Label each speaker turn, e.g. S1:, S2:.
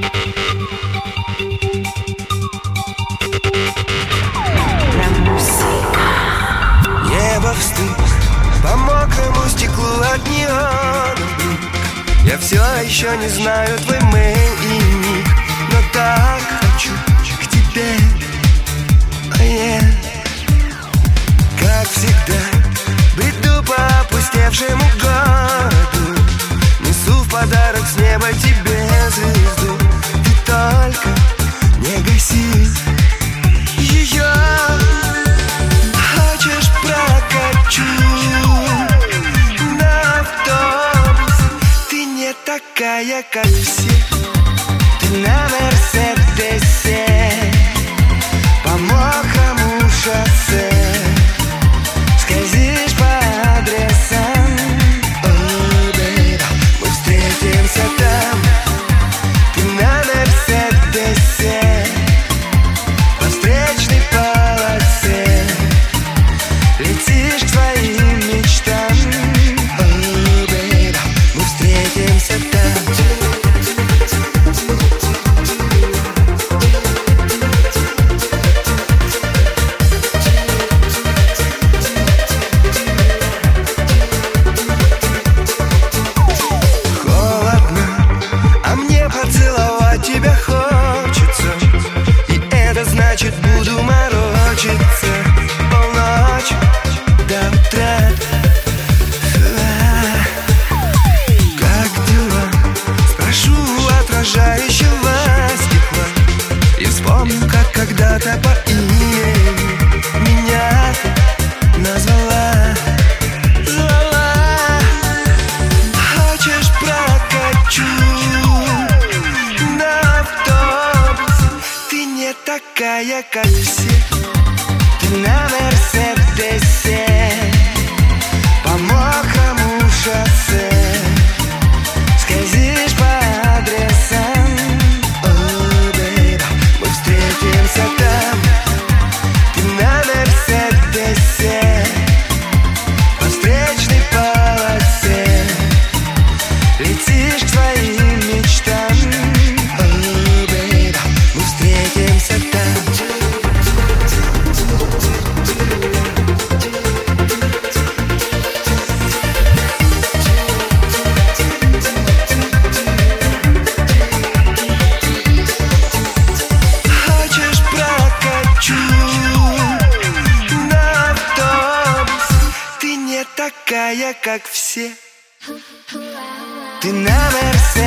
S1: Небо встык по мокрому стеклу от неона. Я все еще не знаю твой мейник, но так хочу к тебе. Как всегда, бреду по опустевшему городу, несу в подарок с неба тебе звезду. Ты только не гаси ее. Хочешь, прокачу на автобус. Ты не такая, как все. Ты на Мерседесе по мокрому шоссе скользишь по адресам. Oh, baby, мы встретимся там. Ты на Мерседесе по встречной полосе летишь к своим мечтам. Oh, baby, мы встретимся там. Поцеловать тебя хочется, и это значит буду морочиться полночь до утра. Как дела? Спрошу отражающего стекла и вспомню, как когда-то по имени меня ты назвала. Хочешь, прокачу такая, как все. Ты на Мерседесе по мокрому шоссе скользишь по адресам. Oh, baby, мы встретимся там. Ты на Мерседесе по встречной полосе летишь к своим мечтам. Oh, baby, мы встретимся там. Хочешь, прокачу на автобус. Ты не такая, как все. Ты на Мерседесе